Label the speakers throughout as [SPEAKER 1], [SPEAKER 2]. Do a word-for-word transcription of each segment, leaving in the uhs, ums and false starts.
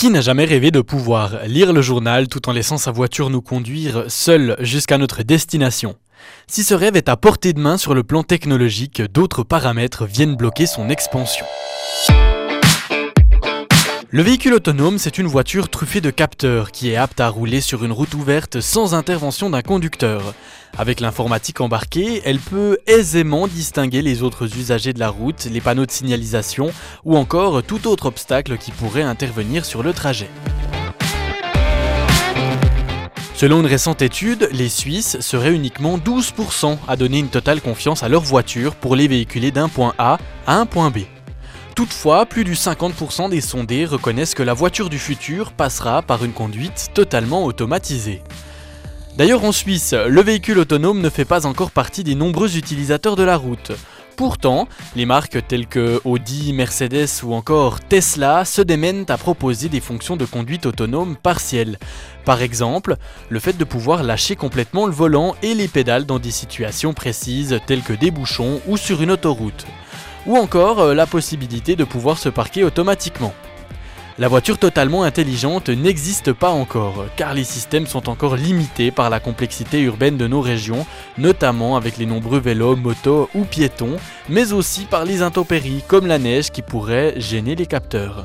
[SPEAKER 1] Qui n'a jamais rêvé de pouvoir lire le journal tout en laissant sa voiture nous conduire seule jusqu'à notre destination? Si ce rêve est à portée de main sur le plan technologique, d'autres paramètres viennent bloquer son expansion. Le véhicule autonome, c'est une voiture truffée de capteurs qui est apte à rouler sur une route ouverte sans intervention d'un conducteur. Avec l'informatique embarquée, elle peut aisément distinguer les autres usagers de la route, les panneaux de signalisation ou encore tout autre obstacle qui pourrait intervenir sur le trajet. Selon une récente étude, les Suisses seraient uniquement douze pour cent à donner une totale confiance à leur voiture pour les véhiculer d'un point A à un point B. Toutefois, plus du cinquante pour cent des sondés reconnaissent que la voiture du futur passera par une conduite totalement automatisée. D'ailleurs en Suisse, le véhicule autonome ne fait pas encore partie des nombreux utilisateurs de la route. Pourtant, les marques telles que Audi, Mercedes ou encore Tesla se démènent à proposer des fonctions de conduite autonome partielles. Par exemple, le fait de pouvoir lâcher complètement le volant et les pédales dans des situations précises telles que des bouchons ou sur une autoroute. Ou encore la possibilité de pouvoir se parquer automatiquement. La voiture totalement intelligente n'existe pas encore, car les systèmes sont encore limités par la complexité urbaine de nos régions, notamment avec les nombreux vélos, motos ou piétons, mais aussi par les intempéries comme la neige qui pourrait gêner les capteurs.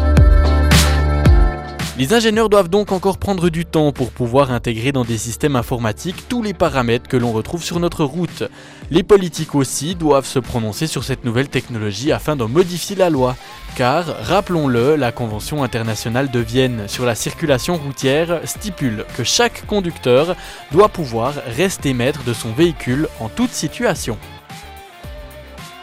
[SPEAKER 1] Les ingénieurs doivent donc encore prendre du temps pour pouvoir intégrer dans des systèmes informatiques tous les paramètres que l'on retrouve sur notre route. Les politiques aussi doivent se prononcer sur cette nouvelle technologie afin d'en modifier la loi. Car, rappelons-le, la Convention internationale de Vienne sur la circulation routière stipule que chaque conducteur doit pouvoir rester maître de son véhicule en toute situation.